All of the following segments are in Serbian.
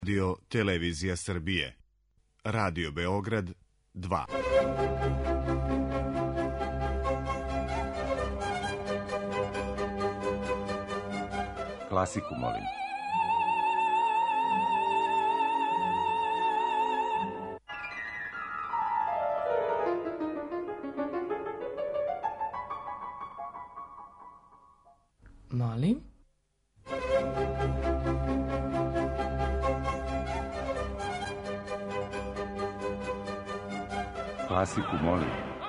Radio Televizija Srbije, Radio Beograd 2. Klasiku molim. Molim? Klasiku molim.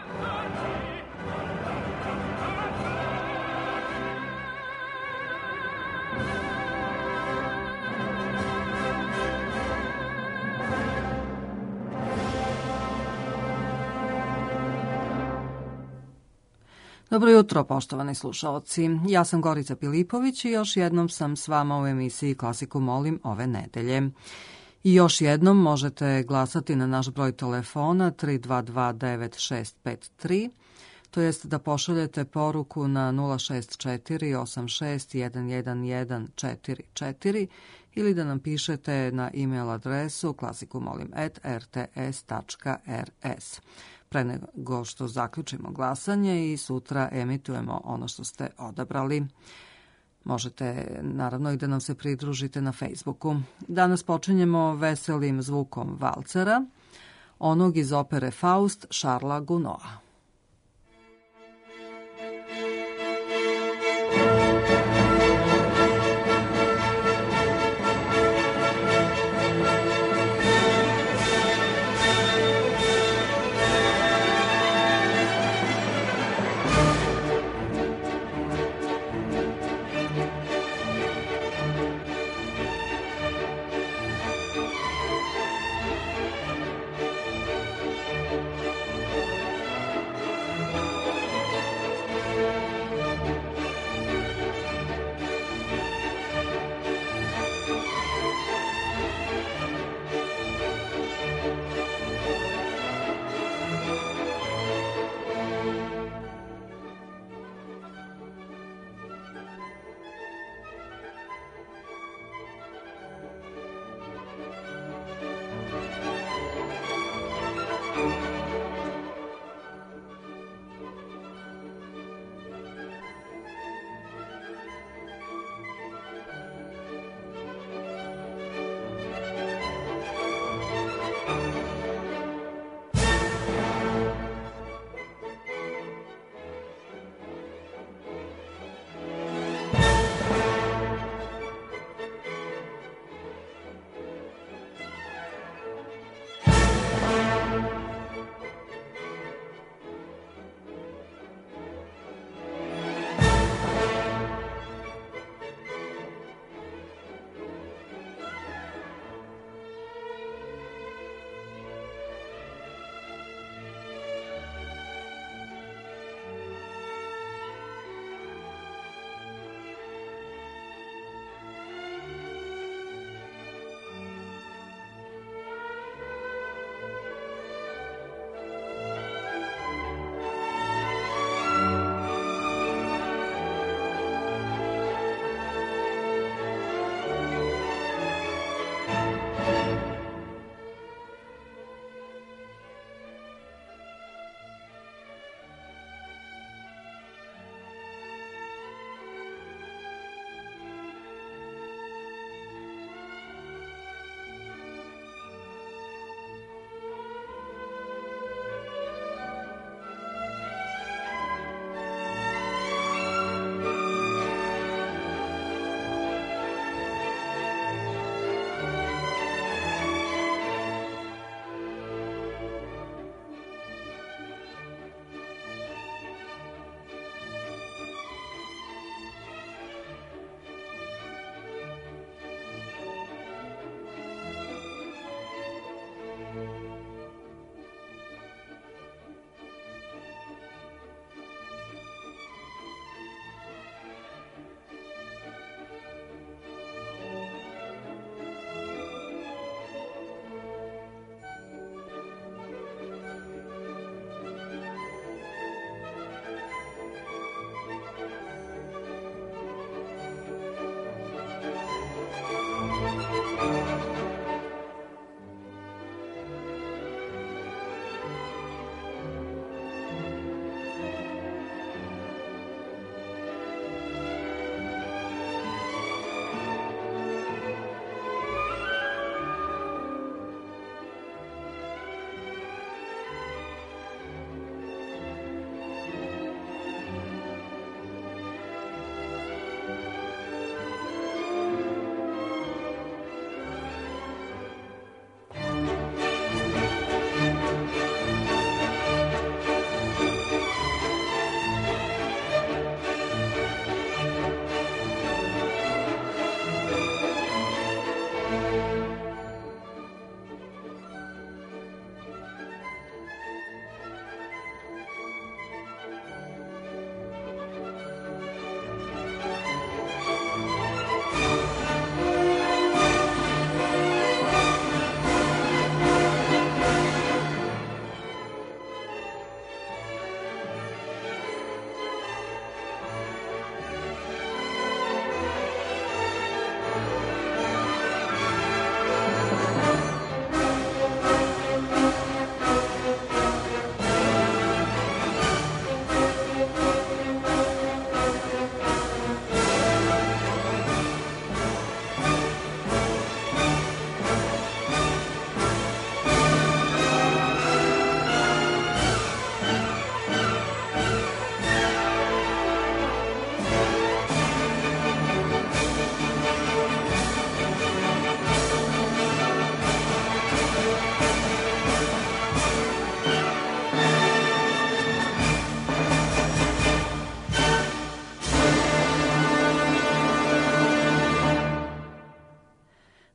Dobro jutro, poštovani slušaoci. Ja sam Gorica Pilipović i još jednom sam s vama u emisiji Klasiku molim ove nedelje. I još jednom možete glasati na naš broj telefona 322-9653, to jest da pošaljete poruku na 064-86-111-44 ili da nam pišete na e-mail adresu klasikumolim@rts.rs. Pre nego što zaključimo glasanje i sutra emitujemo ono što ste odabrali. Možete naravno i da nam se pridružite na Facebooku. Danas počinjemo veselim zvukom valcera, onog iz opere Faust Šarla Gounoa.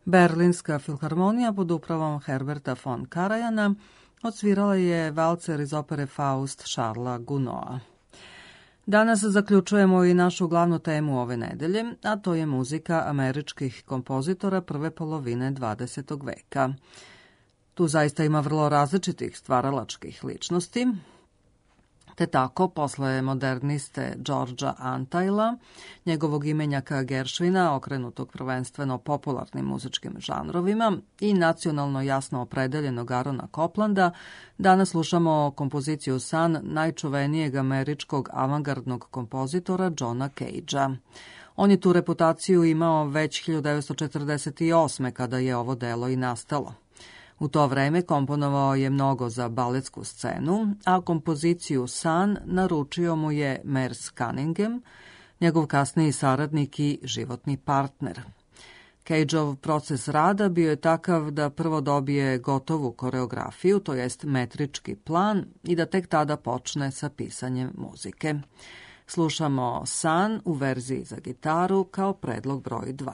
Berlinska filharmonija pod upravom Herberta von Karajana odsvirala je valcer iz opere Faust Charlesa Gounoda. Danas zaključujemo i našu glavnu temu ove nedelje, a to je muzika američkih kompozitora prve polovine 20. veka. Tu zaista ima vrlo različitih stvaralačkih ličnosti, te tako posle moderniste Georgea Antheila, njegovog imenjaka Gershwina, okrenutog prvenstveno popularnim muzičkim žanrovima, i nacionalno jasno opredeljenog Arona Coplanda, danas slušamo kompoziciju Sun najčuvenijeg američkog avangardnog kompozitora Johna Cagea. On je tu reputaciju imao već 1948. kada je ovo delo i nastalo. U to vreme komponovao je mnogo za baletsku scenu, a kompoziciju Sun naručio mu je Merce Cunningham, njegov kasniji saradnik i životni partner. Cageov proces rada bio je takav da prvo dobije gotovu koreografiju, to jest metrički plan, i da tek tada počne sa pisanjem muzike. Slušamo Sun u verziji za gitaru kao predlog broj 2.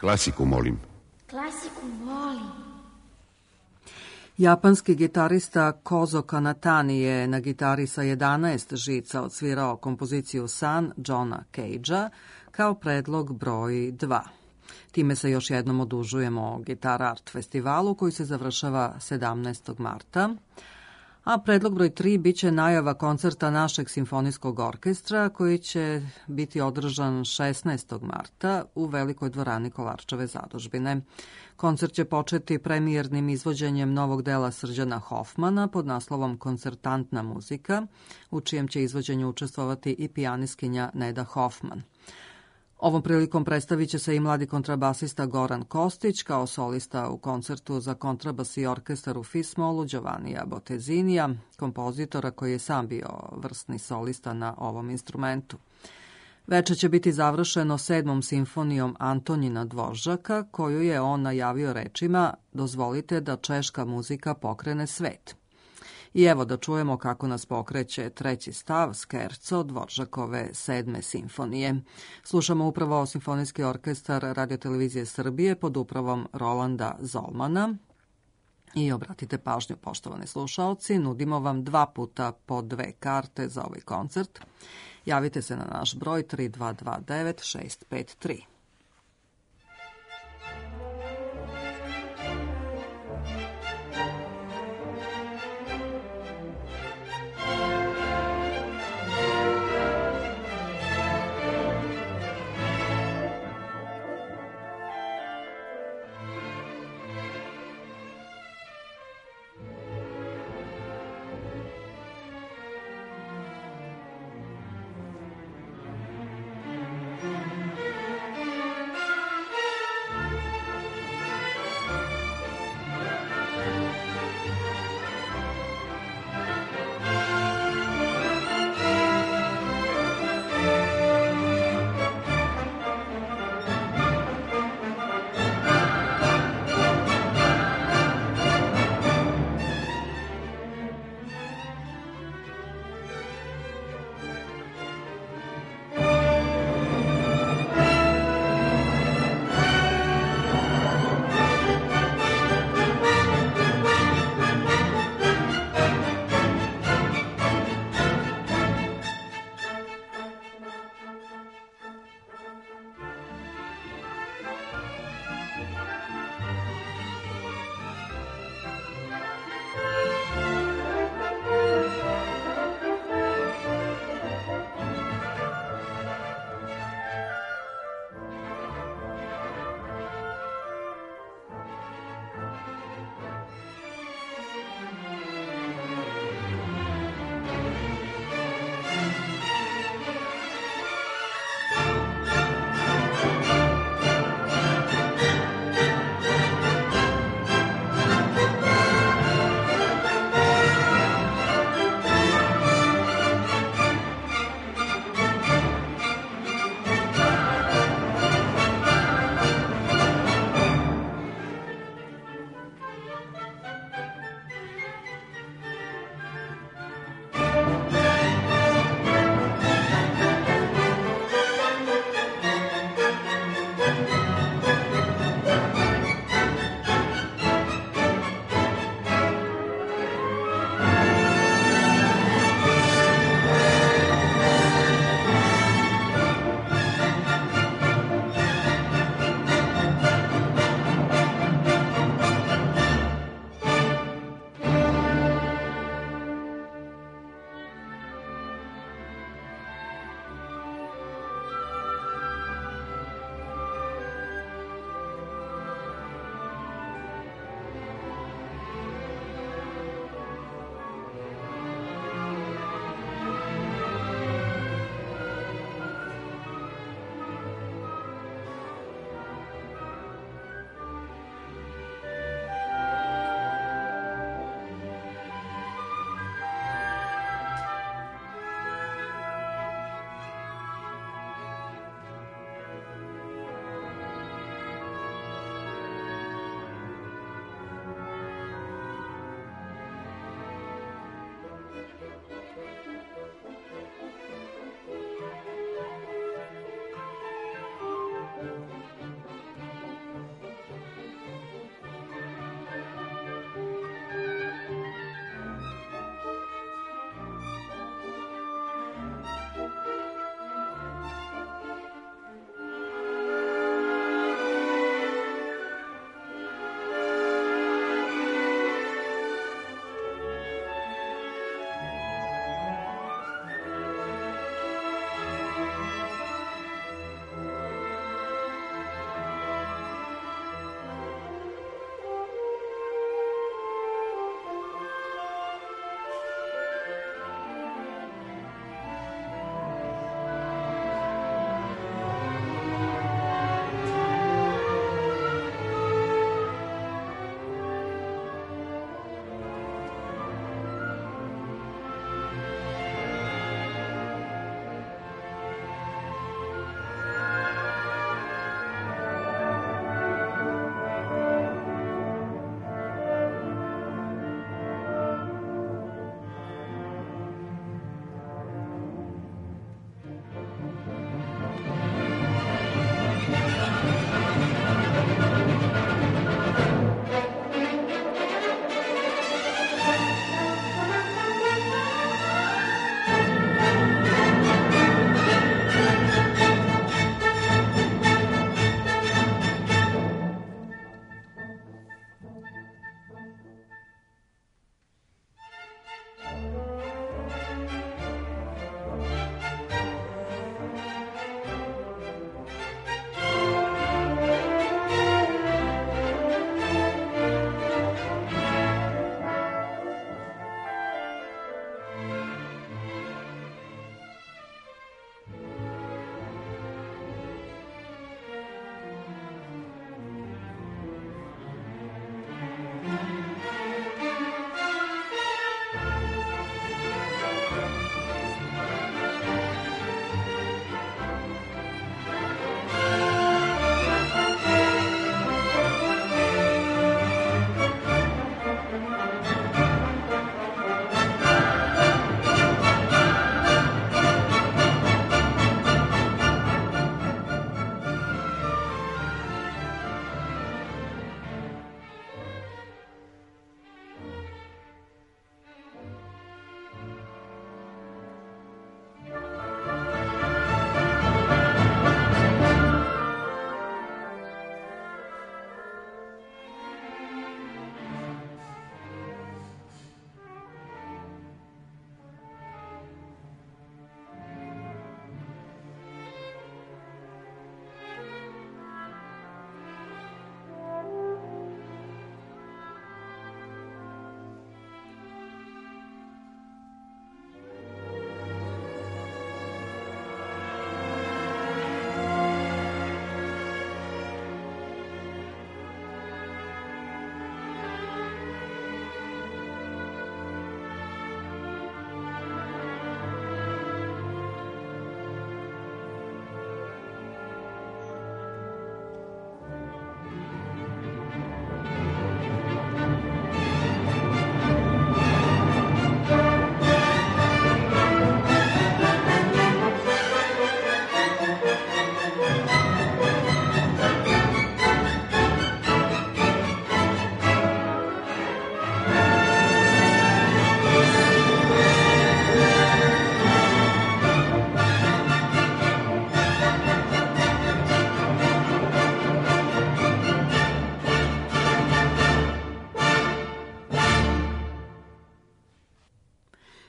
Klasiku, molim. Klasiku volim. Japanski gitarista Kozo Kanatani je na gitari sa 11 žica odsvirao kompoziciju San Johna Cagea kao predlog broj 2. Time se još jednom odužujemo Guitar Art festivalu koji se završava 17. marta. A predlog broj 3 biće najava koncerta našeg simfonijskog orkestra koji će biti održan 16. marta u Velikoj dvorani Kolarčeve zadužbine. Koncert će početi premijernim izvođenjem novog dela Srđana Hofmana pod naslovom Koncertantna muzika, u čijem će izvođenju učestvovati i pijaniskinja Neda Hofman. Ovom prilikom predstavit će se i mladi kontrabasista Goran Kostić kao solista u koncertu za kontrabas i orkestar u Fismolu Giovannija Botezinija, kompozitora koji je sam bio vrsni solista na ovom instrumentu. Veče će biti završeno 7. simfonijom Antonjina Dvoržaka, koju je on najavio rečima "Dozvolite da češka muzika pokrene svet". I evo da čujemo kako nas pokreće treći stav Scherzo Dvoržakove 7. simfonije. Slušamo upravo Simfonijski orkestar Radiotelevizije Srbije pod upravom Rolanda Zolmana. I obratite pažnju, poštovani slušaoci, nudimo vam 2 puta po 2 karte za ovaj koncert. Javite se na naš broj 3229 653.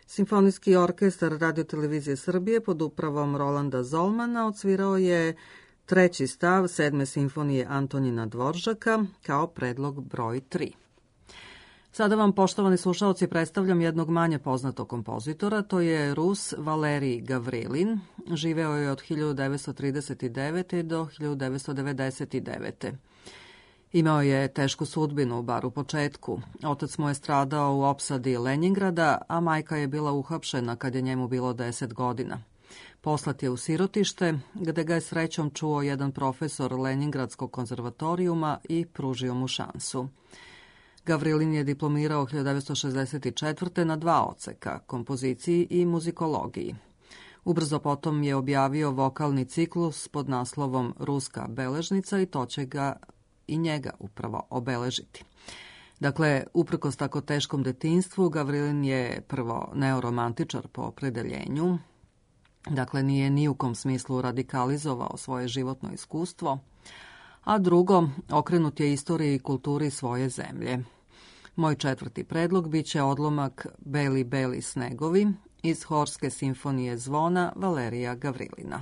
Simfonijski orkestar Radio-televizije Srbije pod upravom Rolanda Zolmana odsvirao je treći stav 7. simfonije Antonina Dvoržaka kao predlog broj 3. Sada vam, poštovani slušaoci, predstavljam jednog manje poznatog kompozitora, to je Rus Valerij Gavrilin. Živeo je od 1939. do 1999. Imao je tešku sudbinu, bar u početku. Otac mu je stradao u opsadi Lenjingrada, a majka je bila uhapšena kad je njemu bilo 10 godina. Poslat je u sirotište, gde ga je srećom čuo jedan profesor Lenjingradskog konzervatorijuma i pružio mu šansu. Gavrilin je diplomirao 1964. na 2 odseka, kompoziciji i muzikologiji. Ubrzo potom je objavio vokalni ciklus pod naslovom Ruska beležnica i to će ga i njega upravo obeležiti. Dakle, uprkos tako teškom detinjstvu, Gavrilin je prvo neoromantičar po opredeljenju, dakle nije ni u kom smislu radikalizovao svoje životno iskustvo, a drugo, okrenut je istoriji i kulturi svoje zemlje. Moj 4. predlog biće odlomak Beli, beli snegovi iz Horske simfonije zvona Valerija Gavrilina.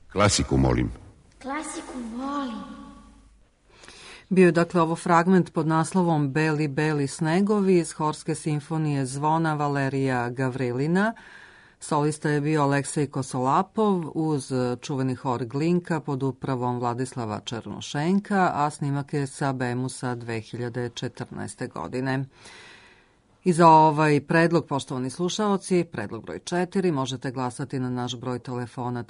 Klasiku, molim. Klasiku volim. Bio je dakle ovo fragment pod naslovom Beli, beli snegovi iz Horske simfonije Zvona Valerija Gavrilina. Solista je bio Aleksej Kosolapov uz čuveni hor Glinka pod upravom Vladislava Černušenka, a snimak je sa Bemusa 2014. godine. I za ovaj predlog, poštovani slušaoci, predlog broj 4, možete glasati na naš broj telefona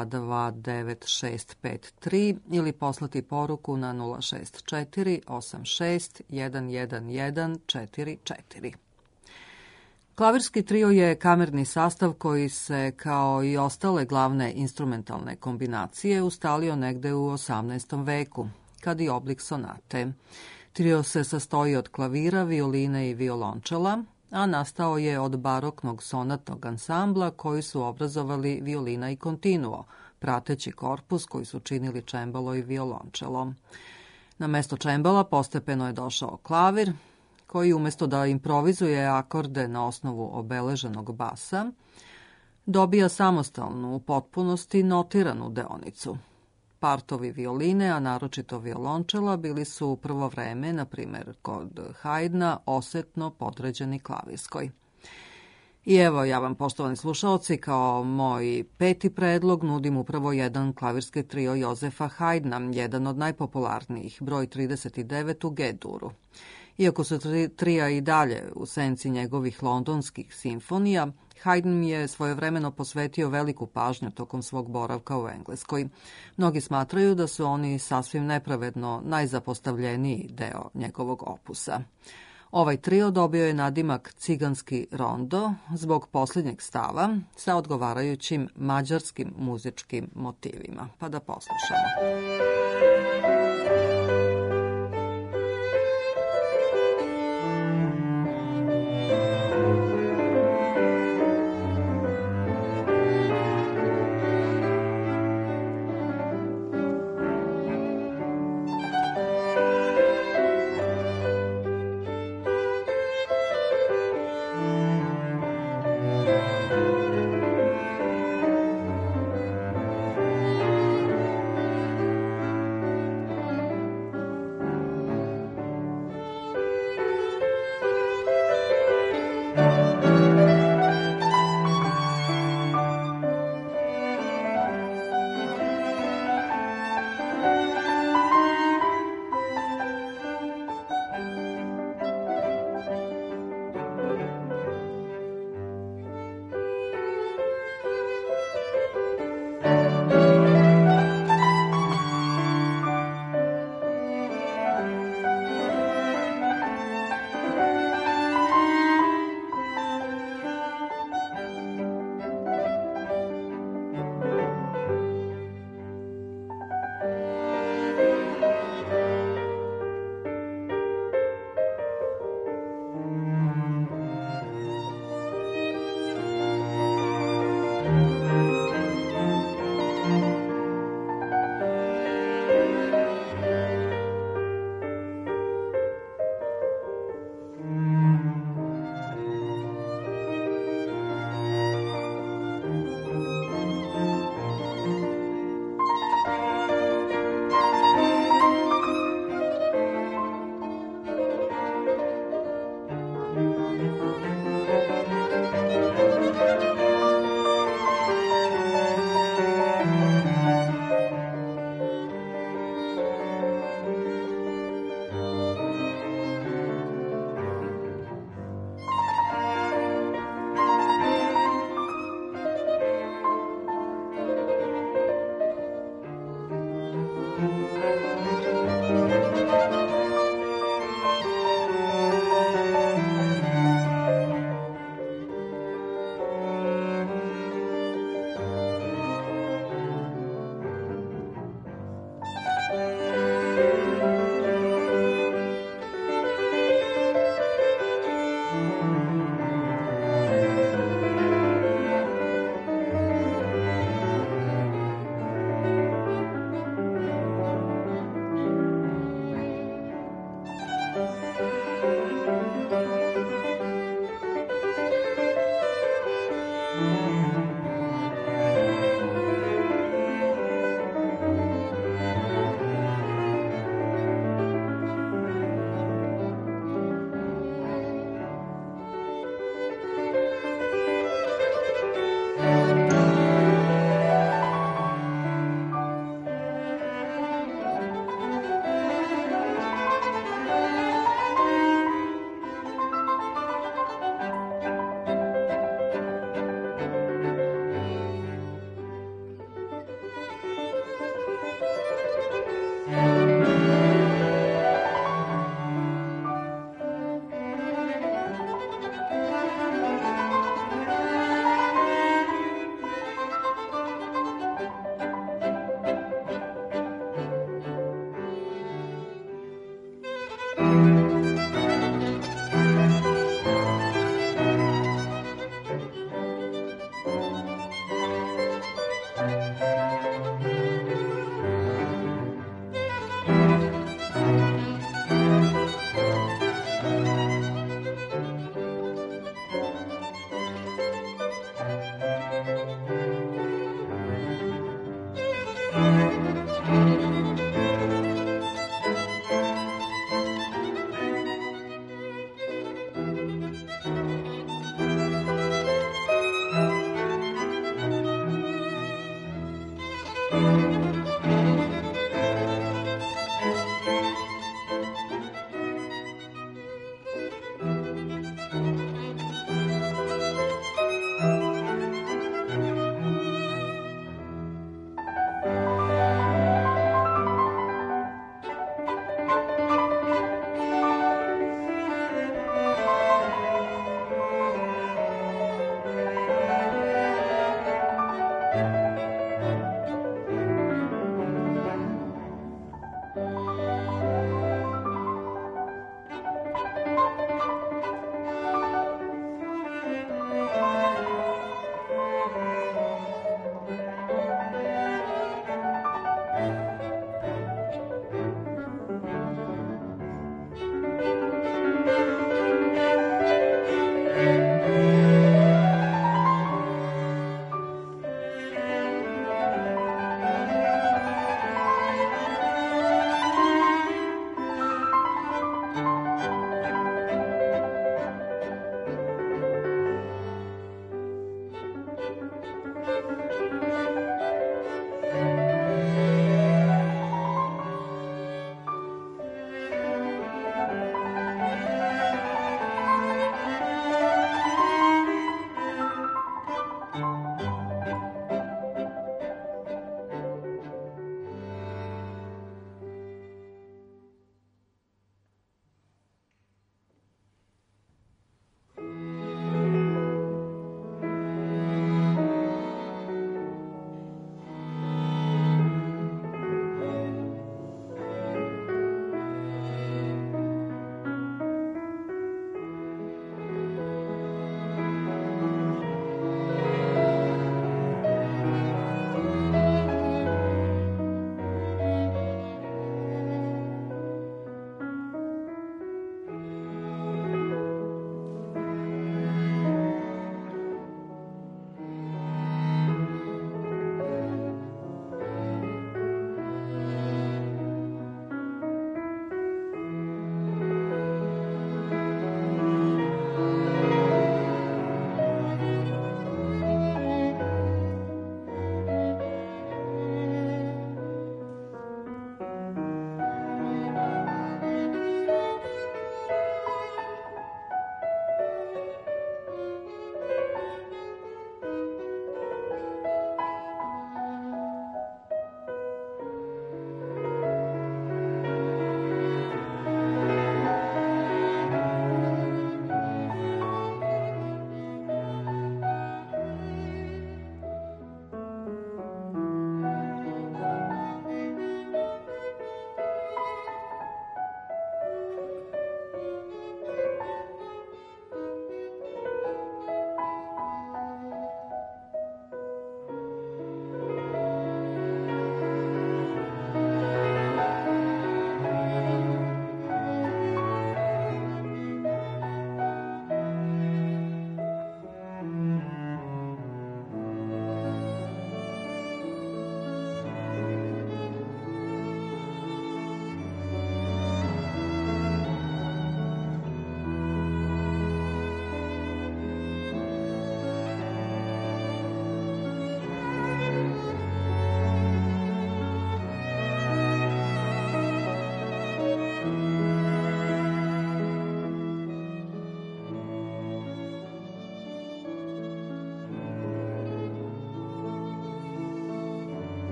3229653 ili poslati poruku na 064 86 111 44. Klavirski trio je kamerni sastav koji se, kao i ostale glavne instrumentalne kombinacije, ustalio negde u 18. veku, kad i oblik sonate. Trio se sastoji od klavira, violine i violončela, a nastao je od baroknog sonatnog ansambla koji su obrazovali violina i continuo, prateći korpus koji su činili čembalo i violončelo. Na mesto čembala postepeno je došao klavir, koji umesto da improvizuje akorde na osnovu obeleženog basa, dobija samostalnu, u potpunosti notiranu deonicu. Partovi violine, a naročito violončela, bili su u prvo vreme, na primjer kod Haydna, osetno podređeni klavirskoj. I evo, ja vam, poštovani slušalci, kao moj peti predlog nudim upravo jedan klavirski trio Jozefa Haydna, jedan od najpopularnijih, broj 39 u G-duru. Iako su trija i dalje u senci njegovih londonskih simfonija, Haydn je svojevremeno posvetio veliku pažnju tokom svog boravka u Engleskoj. Mnogi smatraju da su oni sasvim nepravedno najzapostavljeniji deo njegovog opusa. Ovaj trio dobio je nadimak Ciganski rondo zbog posljednjeg stava sa odgovarajućim mađarskim muzičkim motivima. Pa da poslušamo.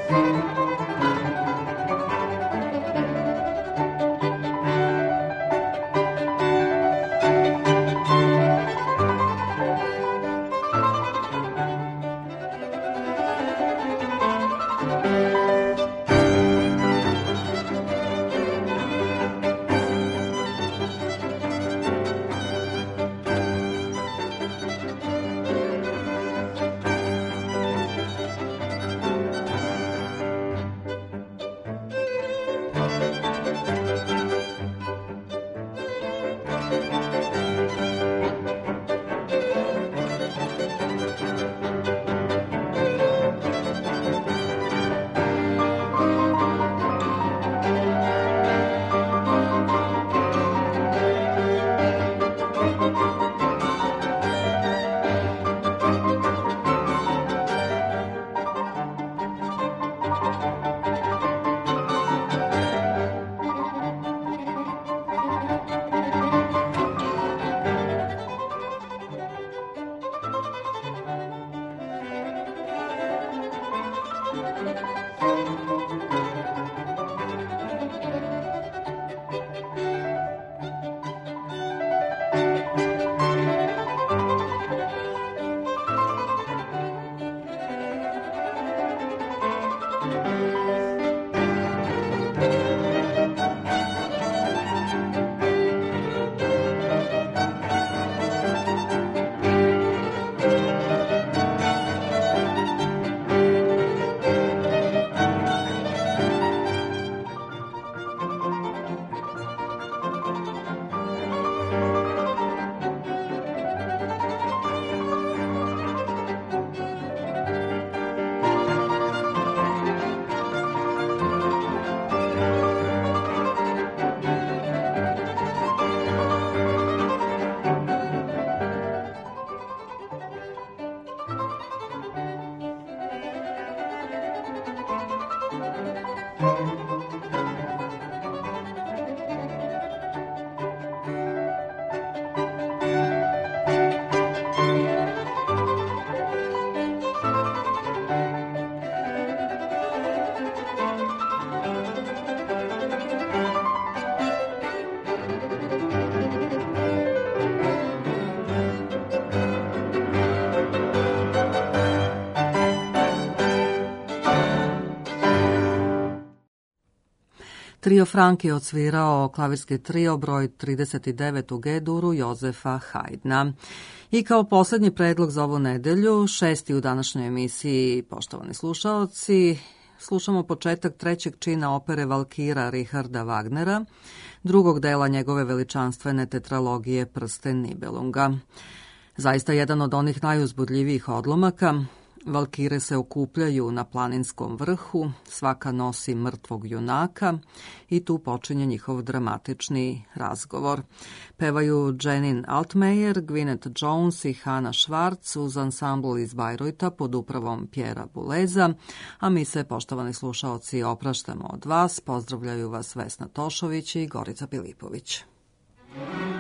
Trio Frank je odsvirao klavirski trio broj 39 u G-duru Jozefa Haydna. I kao posljednji predlog za ovu nedelju, šesti u današnjoj emisiji, poštovani slušaoci, slušamo početak trećeg čina opere Valkira Richarda Wagnera, drugog dela njegove veličanstvene tetralogije Prsten Nibelunga. Zaista jedan od onih najuzbudljivijih odlomaka. Valkire se okupljaju na planinskom vrhu, svaka nosi mrtvog junaka i tu počinje njihov dramatični razgovor. Pevaju Janine Altmaier, Gwyneth Jones i Hannah Schwartz uz ansambl iz Bajrojta pod upravom Pjera Buleza, a mi se, poštovani slušaoci, opraštamo od vas. Pozdravljaju vas Vesna Tošović i Gorica Pilipović.